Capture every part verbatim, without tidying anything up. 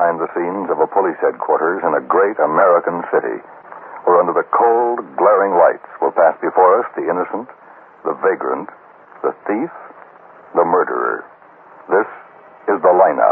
behind the scenes of a police headquarters in a great American city, where under the cold, glaring lights will pass before us the innocent, the vagrant, the thief, the murderer. This is the lineup.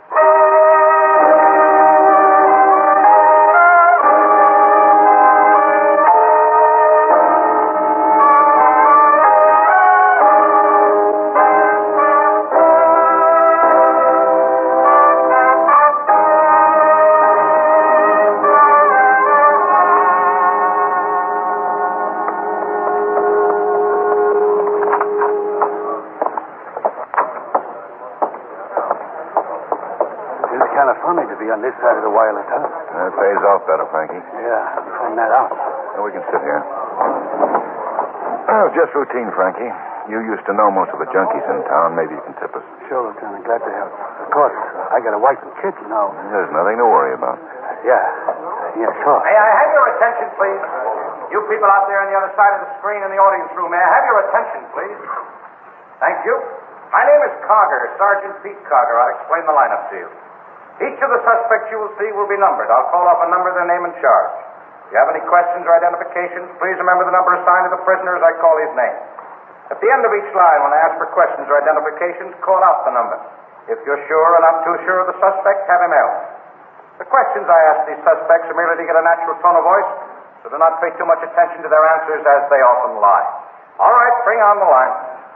Funny to be on this side of the wireless, huh? Uh, it pays off better, Frankie. Yeah, you find that out. Well, we can sit here. Oh, just routine, Frankie. You used to know most of the junkies in town. Maybe you can tip us. Sure, Lieutenant. Glad to help. Of course, I got a wife and kid, you know. There's nothing to worry about. Yeah. Yeah, sure. May I have your attention, please? You people out there on the other side of the screen in the audience room, may I have your attention, please? Thank you. My name is Cogger, Sergeant Pete Cogger. I'll explain the lineup to you. Each of the suspects you will see will be numbered. I'll call off a number, their name, and charge. If you have any questions or identifications, please remember the number assigned to the prisoner as I call his name. At the end of each line, when I ask for questions or identifications, call out the number. If you're sure or not too sure of the suspect, have him else. The questions I ask these suspects are merely to get a natural tone of voice, so do not pay too much attention to their answers, as they often lie. All right, bring on the line.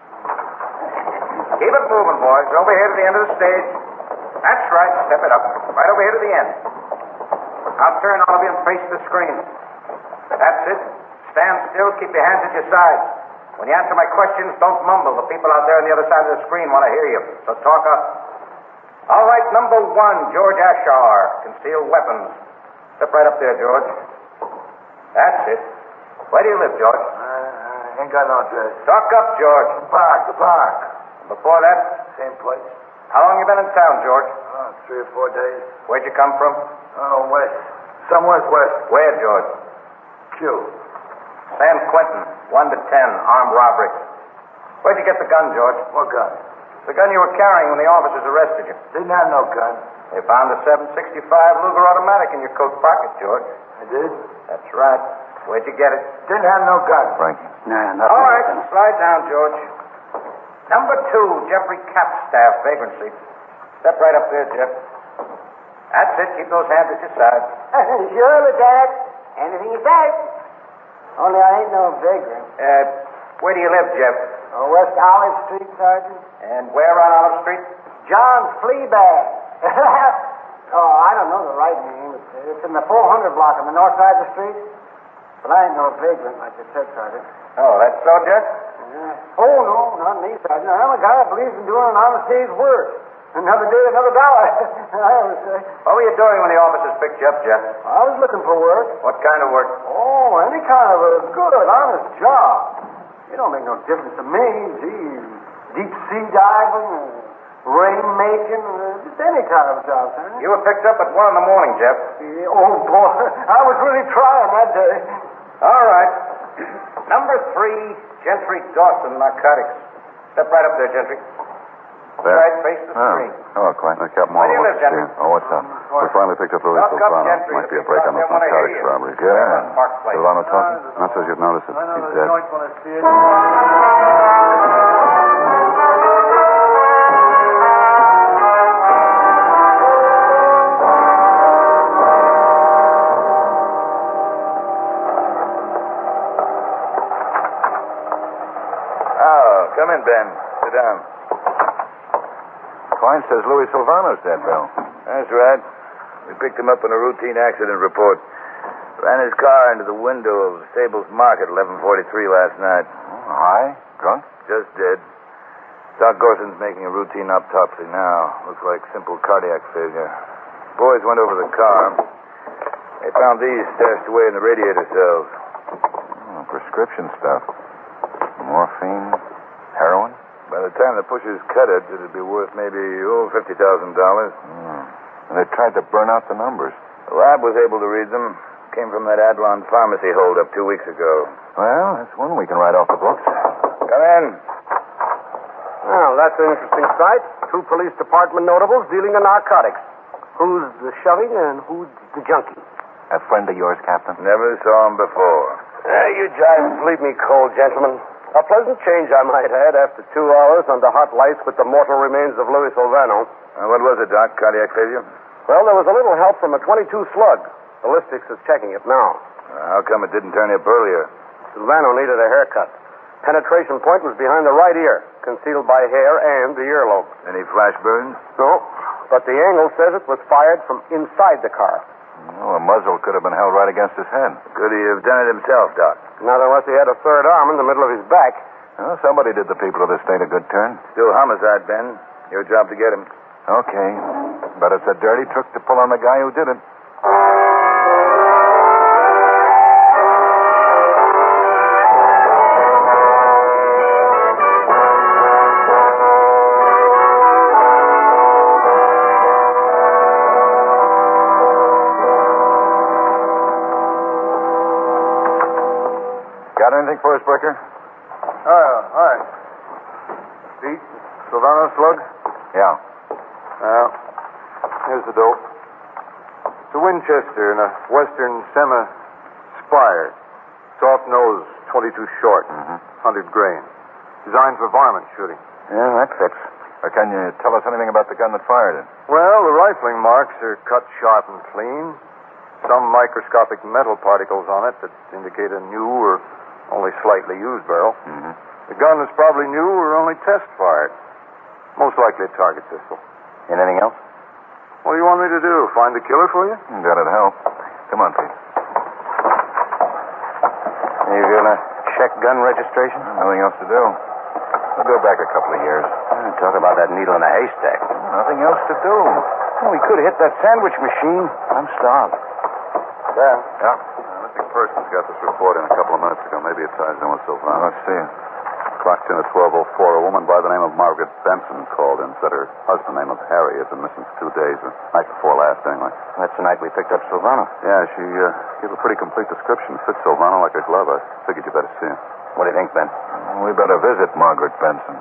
Keep it moving, boys. Over here to the end of the stage. That's right. Step it up. Right over here to the end. Now turn, all of you, and face the screen. That's it. Stand still. Keep your hands at your sides. When you answer my questions, don't mumble. The people out there on the other side of the screen want to hear you. So talk up. All right, number one, George Ashar. Concealed weapons. Step right up there, George. That's it. Where do you live, George? Uh, I ain't got no address. Talk up, George. The park, the park. Before that? Same place. How long you been in town, George? Oh, three or four days. Where'd you come from? Oh, west. Somewhere west. Where, George? Q. San Quentin, one to ten, armed robbery. Where'd you get the gun, George? What gun? The gun you were carrying when the officers arrested you. Didn't have no gun. They found a seven sixty-five Luger automatic in your coat pocket, George. I did? That's right. Where'd you get it? Didn't have no gun. Frankie. Nah, nothing. All right, slide down, George. Number two, Jeffrey Capstaff, vagrancy. Step right up there, Jeff. That's it. Keep those hands at your side. Sure, Lieutenant. Anything you say. Only I ain't no vagrant. Uh, where do you live, Jeff? Oh, West Olive Street, Sergeant. And where on Olive Street? John Fleabag. Oh, I don't know the right name. It's, it's in the four hundred block on the north side of the street. But I ain't no vagrant, like you said, Sergeant. Oh, that's so, Jeff? Uh, oh, no, not me, Sergeant. I'm a guy who believes in doing an honest day's work. Another day, another dollar. I always say. What were you doing when the officers picked you up, Jeff? I was looking for work. What kind of work? Oh, any kind of a good, honest job. It don't make no difference to me. Gee, deep sea diving, uh, rain making, uh, just any kind of job, Sergeant. You were picked up at one in the morning, Jeff. Yeah, oh, boy. I was really trying that day. All right. Number three, Gentry Dawson, narcotics. Step right up there, Gentry. There. Right, face the Oh. screen. Hello, Clint. Uh, Captain Where do you Marlowe. live, Gentry? Oh, what's up? We finally picked up Louis Talk up, Silvano. Gentry. Might be a The break people on those out there wanna hear narcotics you. robberies. Right Yeah. on Park Place. Silvano talking? Not says you'd notice it. He's dead. Come in, Ben. Sit down. Client says Louis Silvano's dead, Bill. That's right. We picked him up on a routine accident report. Ran his car into the window of Stables Market eleven forty-three last night. Oh, high? Drunk? Just dead. Doc Gorson's making a routine autopsy now. Looks like simple cardiac failure. Boys went over the car. They found these stashed away in the radiator cells. Oh, prescription stuff. Morphine, heroin? By the time the pushers cut it, it'd be worth maybe, oh, fifty thousand dollars. Mm. And they tried to burn out the numbers. The lab was able to read them. Came from that Adlon Pharmacy holdup two weeks ago. Well, that's one we can write off the books. Come in. Well, that's an interesting sight. Two police department notables dealing in narcotics. Who's the shoving and who's the junkie? A friend of yours, Captain? Never saw him before. Uh, you jibes leave me cold, gentlemen. A pleasant change I might add after two hours under hot lights with the mortal remains of Louis Silvano. Uh, what was it, Doc? Cardiac failure? Well, there was a little help from a twenty-two slug. Ballistics is checking it now. Uh, how come it didn't turn up earlier? Silvano needed a haircut. Penetration point was behind the right ear, concealed by hair and the earlobe. Any flash burns? No, but the angle says it was fired from inside the car. Well, the muzzle could have been held right against his head. Could he have done it himself, Doc? Not unless he had a third arm in the middle of his back. Well, somebody did the people of this state a good turn. Still homicide, Ben. Your job to get him. Okay. But it's a dirty trick to pull on the guy who did it. Got anything for us, Bricker? Oh, all right. Pete, Silvano slug? Yeah. Well, here's the dope. It's a Winchester and a Western Sema Spire. Soft nose, twenty-two short, Mm-hmm. one hundred grain. Designed for varmint shooting. Yeah, that fits. Uh, can you tell us anything about the gun that fired it? Well, the rifling marks are cut sharp and clean. Some microscopic metal particles on it that indicate a new or only slightly used barrel. Mm-hmm. The gun is probably new or only test fired. Most likely a target pistol. Anything else? What do you want me to do? Find the killer for you? That'd help. Come on, Pete. You gonna check gun registration? Nothing else to do. We'll go back a couple of years. Talk about that needle in a haystack. Nothing else to do. Well, we could have hit that sandwich machine. I'm starved. Ben? Yeah. Uh, missing persons got this report in a couple of minutes ago. Maybe it ties in with Well, Silvano. let's see. Clocked in at twelve oh four. A woman by the name of Margaret Benson called in. Said her husband, name of Harry, had been missing for two days. The night before last, anyway. That's the night we picked up Silvano. Yeah, she uh, gave a pretty complete description. Fits Silvano like a glove. I figured you better see him. What do you think, Ben? We better visit Margaret Benson.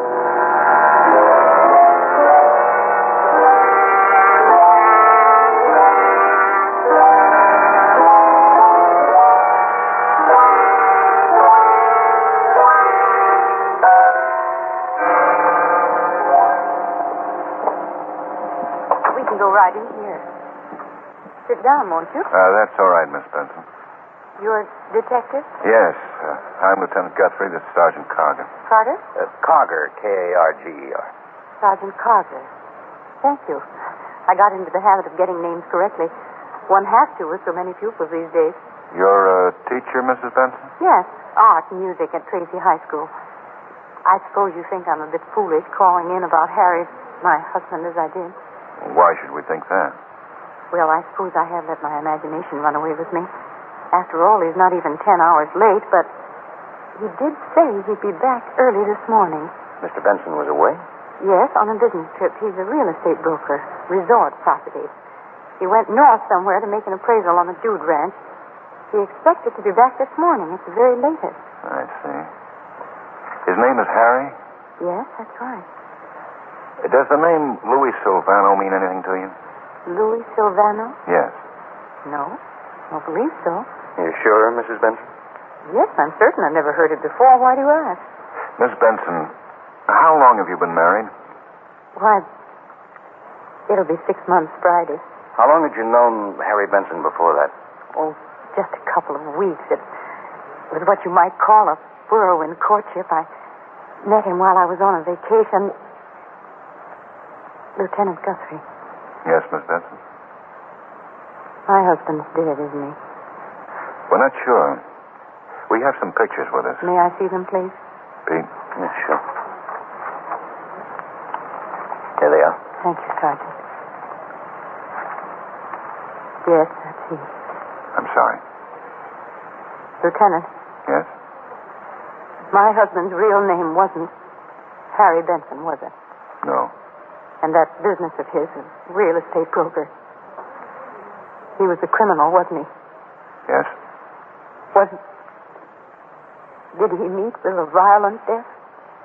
We can go right in here. Sit down, won't you? Uh, that's all right, Miss Benson. You're a detective? Yes. Uh, I'm Lieutenant Guthrie. This is Sergeant Carger. Carter? Uh, Carger, K A R G E R. Sergeant Carter. Thank you. I got into the habit of getting names correctly. One has to with so many pupils these days. You're a teacher, Missus Benson? Yes, art and music at Tracy High School. I suppose you think I'm a bit foolish calling in about Harry, my husband, as I did. Why should we think that? Well, I suppose I have let my imagination run away with me. After all, he's not even ten hours late, but he did say he'd be back early this morning. Mister Benson was away? Yes, on a business trip. He's a real estate broker, resort properties. He went north somewhere to make an appraisal on a dude ranch. He expected to be back this morning at the very latest. I see. His name is Harry? Yes, that's right. Does the name Louis Silvano mean anything to you? Louis Silvano? Yes. No, don't believe so. You sure, Missus Benson? Yes, I'm certain. I've never heard it before. Why do you ask? Miss Benson, how long have you been married? Why, it'll be six months Friday. How long had you known Harry Benson before that? Oh, just a couple of weeks. It was what you might call a whirlwind courtship. I met him while I was on a vacation. Lieutenant Guthrie. Yes, Miss Benson? My husband's dead, isn't he? We're not sure. We have some pictures with us. May I see them, please? Pete? Yeah, sure. Here they are. Thank you, Sergeant. Yes, that's he. I'm sorry. Lieutenant, Yes? my husband's real name wasn't Harry Benson, was it? No. And that business of his, a real estate broker. He was a criminal, wasn't he? Yes? Wasn't... Did he meet with a violent death?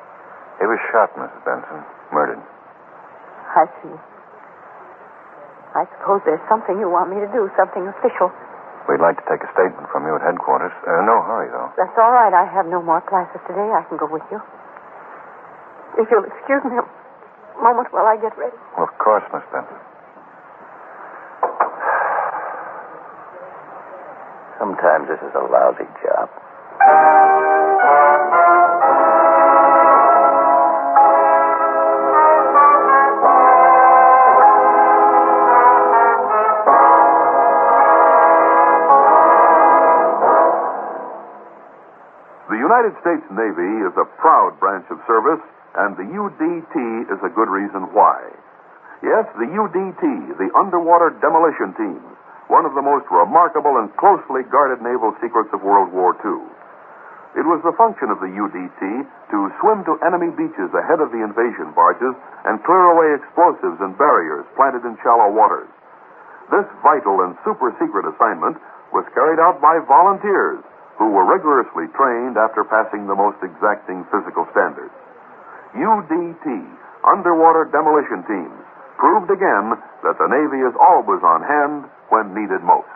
He was shot, Missus Benson. Murdered. I see. I suppose there's something you want me to do, something official. We'd like to take a statement from you at headquarters. Uh, no hurry, though. That's all right. I have no more classes today. I can go with you. If you'll excuse me a moment while I get ready. Well, of course, Miss Benson. Sometimes this is a lousy job. The United States Navy is a proud branch of service, and the U D T is a good reason why. Yes, the U D T, the Underwater Demolition Team, one of the most remarkable and closely guarded naval secrets of World War Two. It was the function of the U D T to swim to enemy beaches ahead of the invasion barges and clear away explosives and barriers planted in shallow waters. This vital and super secret assignment was carried out by volunteers who were rigorously trained after passing the most exacting physical standards. U D T, Underwater Demolition Teams, proved again that the Navy is always on hand when needed most.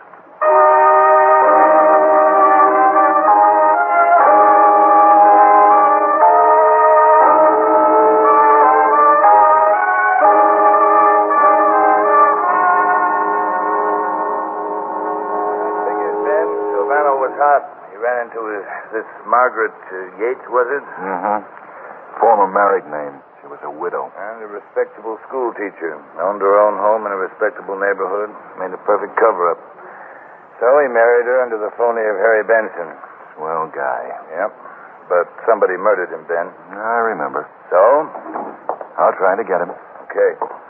Ben, Silvano was hot. He ran into his, this Margaret uh, Yates, was it? Mm-hmm. Former married name. She was a widow. And a respectable school teacher. Owned her own home in a respectable neighborhood. Made a perfect cover-up. So he married her under the phony of Harry Benson. Swell guy. Yep. But somebody murdered him, Ben. I remember. So? I'll try to get him. Okay.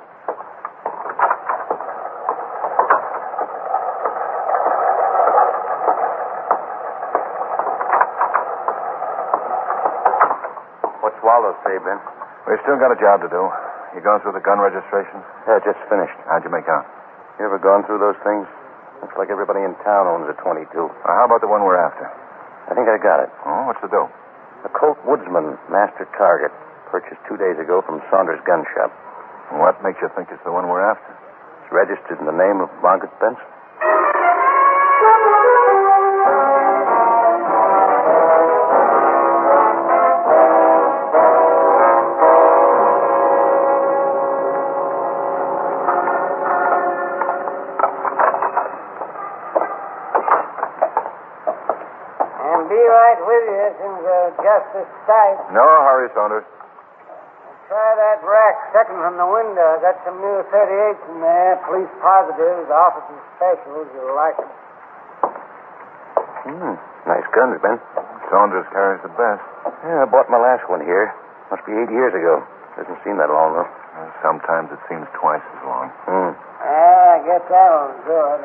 What's Waldo say, Ben? We've still got a job to do. You going through the gun registrations? Yeah, just finished. How'd you make out? You ever gone through those things? Looks like everybody in town owns a twenty-two. Well, how about the one we're after? I think I got it. Oh, what's the dope? A Colt Woodsman master target purchased two days ago from Saunders Gun Shop. What makes you think it's the one we're after? It's registered in the name of Margaret Benson. And be right with you since uh, just this sight. No hurry, Saunders. Try that rack second from the window. Got some new thirty-eights in there. Police positives, officers specials. You'll like them. Hmm. Nice guns, Ben. Saunders carries the best. Yeah, I bought my last one here. Must be eight years ago. Doesn't seem that long, though. Uh, sometimes it seems twice as long. Hmm. Ah, I guess that one's good.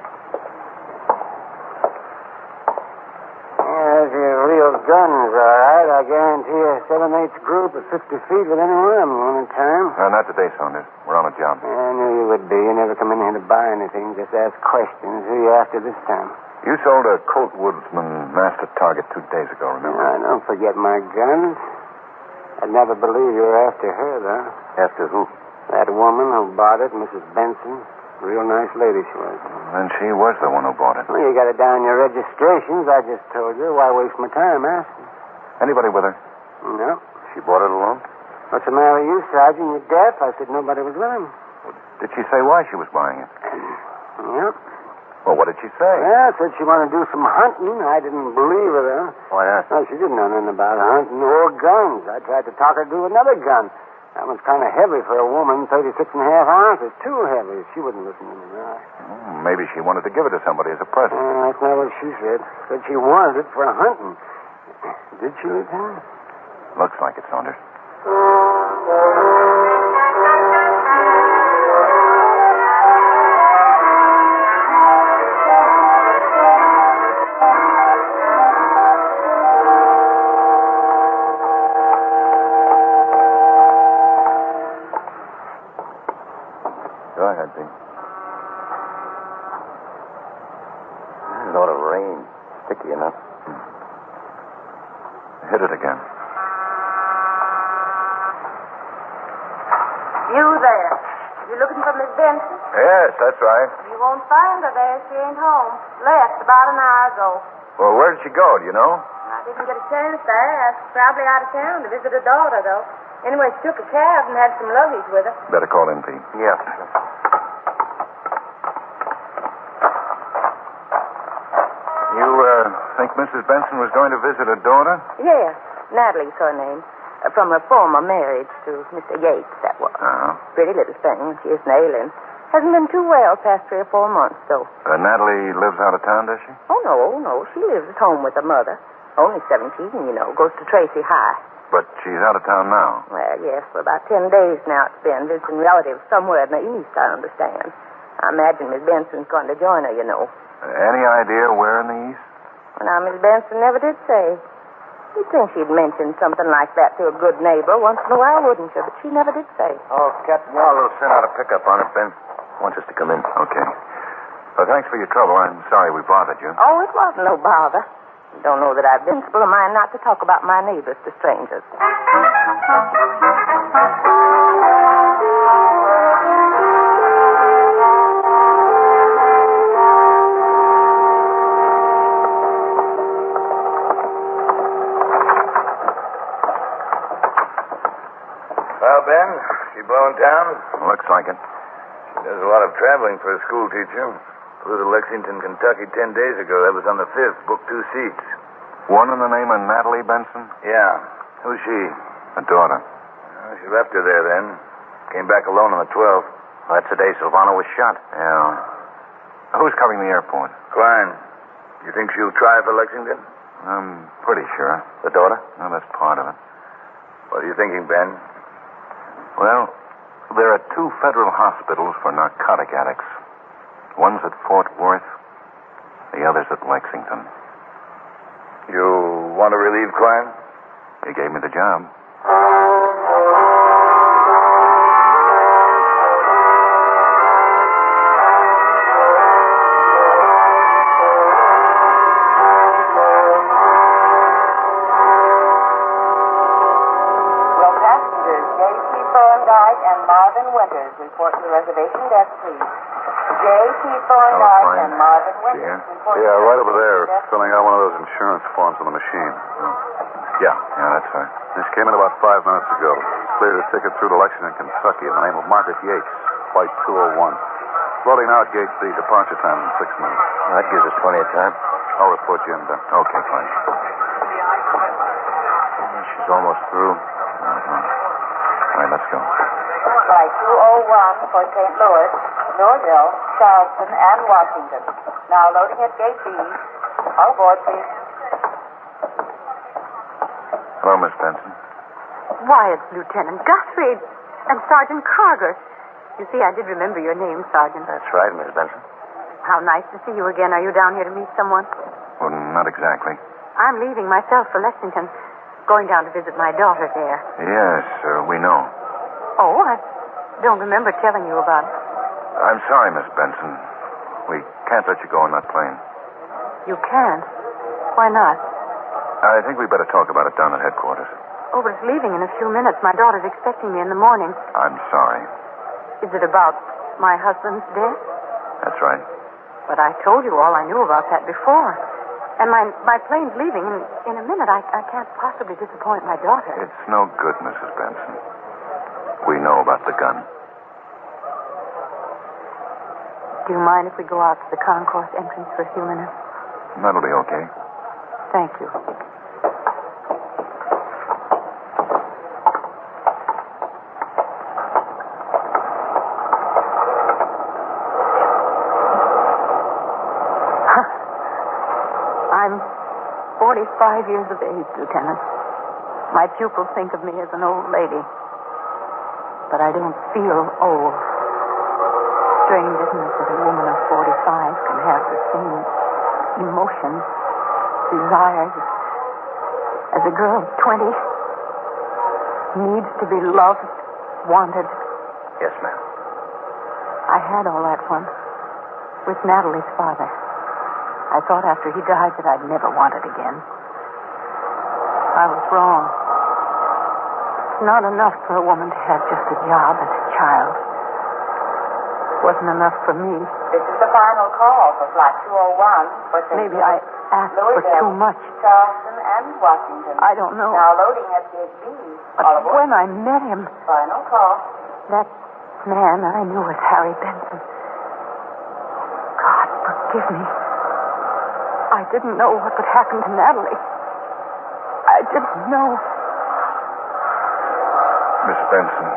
Yeah, those are real guns, all right. I guarantee a seven-eighths group at fifty feet with any one of them one at a time. Uh, not today, Saunders. We're on a job. Yeah, I knew you would be. You never come in here to buy anything. Just ask questions. Who you after this time? You sold a Colt Woodsman master target two days ago, remember? I don't forget my guns. I'd never believe you were after her, though. After who? That woman who bought it, Missus Benson. Real nice lady she was. Then she was the one who bought it. Well, you got it down in your registrations. I just told you. Why waste my time asking? Anybody with her? No. She bought it alone? What's the matter with you, Sergeant? You deaf? I said nobody was with him. Did she say why she was buying it? Yep. Well, what did she say? Yeah, said she wanted to do some hunting. I didn't believe her, though. Why not? No, she didn't know nothing about hunting or guns. I tried to talk her to do another gun. That one's kind of heavy for a woman, thirty-six and a half ounces. Too heavy. She wouldn't listen to me. No. Oh, maybe she wanted to give it to somebody as a present. Uh, that's not what she said. Said she wanted it for hunting. Did she, Lieutenant? Looks like it, Saunders. Go ahead, Pete. It ought to rain. Sticky enough. Hit it again. You there. You looking for Miss Benson? Yes, that's right. You won't find her there. She ain't home. Left about an hour ago. Well, where did she go? Do you know? I didn't get a chance to ask. Probably out of town to visit her daughter, though. Anyway, she took a cab and had some luggage with her. Better call in, Pete. Yeah. You, uh, think Missus Benson was going to visit her daughter? Yes, Natalie's her name. Uh, from her former marriage to Mister Yates, that was. Uh-huh. Pretty little thing. She isn't ailing. Hasn't been too well past three or four months, though. Uh, Natalie lives out of town, does she? Oh, no, no. She lives at home with her mother. Only seventeen, you know. Goes to Tracy High. But she's out of town now. Well, yes, for about ten days now it's been. Visiting relatives somewhere in the east, I understand. I imagine Miss Benson's going to join her, you know. Uh, any idea where in the east? Well, now, Miss Benson never did say. You'd think she'd mention something like that to a good neighbor once in a while, wouldn't you? But she never did say. Oh, Captain Marlowe sent out a pickup on it, Ben. Wants us to come in. Okay. Well, thanks for your trouble. I'm sorry we bothered you. Oh, it wasn't no bother. You don't know that I've been full of mine not to talk about my neighbors to strangers. Well, Ben, she blowing town? Looks like it. She does a lot of traveling for a school teacher. Flew to Lexington, Kentucky ten days ago. That was on the fifth. Booked two seats. One in the name of Natalie Benson? Yeah. Who's she? A daughter. Well, she left her there then. Came back alone on the twelfth. That's the day Silvano was shot. Yeah. Who's covering the airport? Klein. You think she'll try for Lexington? I'm pretty sure. The daughter? No, that's part of it. What are you thinking, Ben? Well, there are two federal hospitals for narcotic addicts. One's at Fort Worth, the other's at Lexington. You want to relieve Klein? He gave me the job. Will passengers J T Thorndike and Marvin Winters report to the reservation desk, please? J T Thorndike fine. and Marvin Winters Yeah? report to Yeah, the right over there, reservation desk. filling out one of those insurance forms on the machine. Yeah, yeah, that's right. This came in about five minutes ago. Cleared a ticket through to Lexington, Kentucky in the name of Margaret Yates, flight two oh one. Loading now at gate C, departure time in six minutes. That gives us plenty of time. I'll report you in, Ben. Okay, fine. She's almost through. Uh-huh. All right, let's go. Flight two oh one for Saint Louis, Louisville, Charleston, and Washington. Now loading at gate B. All aboard, please. Hello, Miss Benson. Why, it's Lieutenant Guthrie and Sergeant Carger. You see, I did remember your name, Sergeant. That's right, Miss Benson. How nice to see you again. Are you down here to meet someone? Well, not exactly. I'm leaving myself for Lexington. Going down to visit my daughter there. Yes, uh, we know. Oh, I don't remember telling you about it. I'm sorry, Miss Benson. We can't let you go on that plane. You can't? Why not? I think we better talk about it down at headquarters. Oh, but it's leaving in a few minutes. My daughter's expecting me in the morning. I'm sorry. Is it about my husband's death? That's right. But I told you all I knew about that before. And my my plane's leaving in, in a minute. I, I can't possibly disappoint my daughter. It's no good, Missus Benson. We know about the gun. Do you mind if we go out to the concourse entrance for a few minutes? That'll be okay. Thank you. I'm forty-five years of age, Lieutenant. My pupils think of me as an old lady. But I don't feel old. Strange, isn't it, that a woman of forty-five can have the same emotions, desires, as a girl of twenty needs to be loved, wanted. Yes, ma'am. I had all that once with Natalie's father. I thought after he died that I'd never want it again. I was wrong. It's not enough for a woman to have just a job and a child. wasn't enough for me. This is the final call for Flight two oh one. For Saint Maybe I asked for too much. Charleston and Washington. I don't know. Now loading at Gate B. But when I met him, Final call. that man I knew was Harry Benson. God, forgive me. I didn't know what would happen to Natalie. I didn't know. Miss Benson,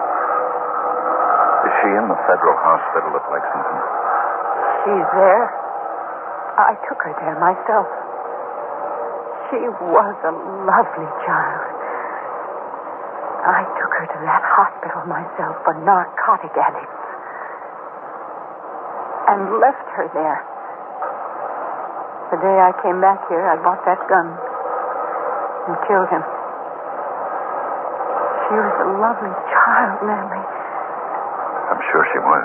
is she in the Federal Hospital at Lexington? She's there. I took her there myself. She was a lovely child. I took her to that hospital myself for narcotic addicts. And left her there. The day I came back here, I bought that gun and killed him. She was a lovely child, Natalie. I'm sure she was.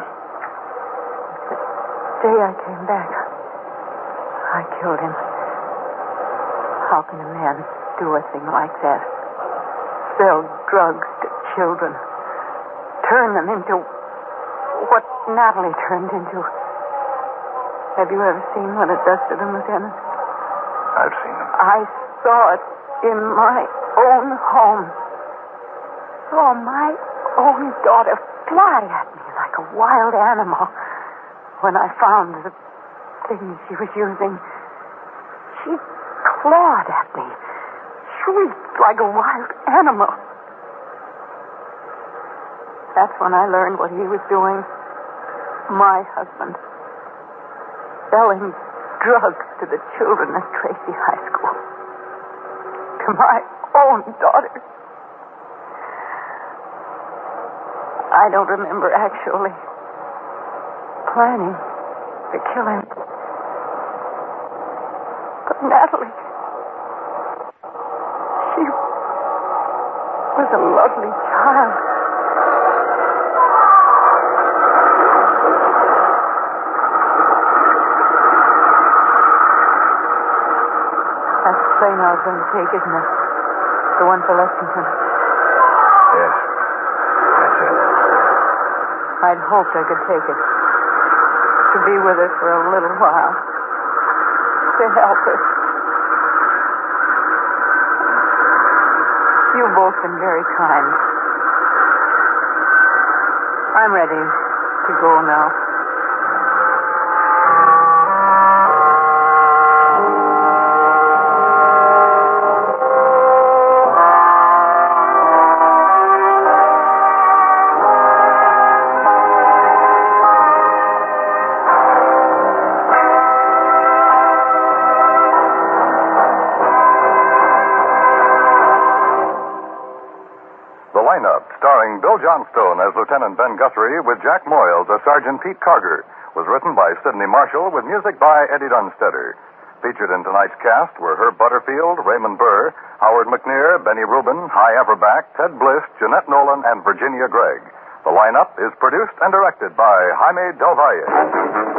The day I came back, I killed him. How can a man do a thing like that? Sell drugs to children. Turn them into what Natalie turned into. Have you ever seen what it does to them, Lieutenant? I've seen them. I saw it in my own home. Saw my own daughter fly at me like a wild animal. When I found the thing she was using, she clawed at me, shrieked like a wild animal. That's when I learned what he was doing. My husband. Selling drugs to the children at Tracy High School. To my own daughter. I don't remember actually planning the killing. But Natalie, she was a lovely child. That's the train I was going to take, isn't it? The one for Lexington. Yes. That's it. I'd hoped I could take it. To be with her for a little while. To help her. You've both been very kind. I'm ready to go now. Starring Bill Johnstone as Lieutenant Ben Guthrie with Jack Moyles as Sergeant Pete Carger, was written by Sidney Marshall with music by Eddie Dunstetter. Featured in tonight's cast were Herb Butterfield, Raymond Burr, Howard McNear, Benny Rubin, Hy Averback, Ted Bliss, Jeanette Nolan, and Virginia Gregg. The lineup is produced and directed by Jaime Del Valle.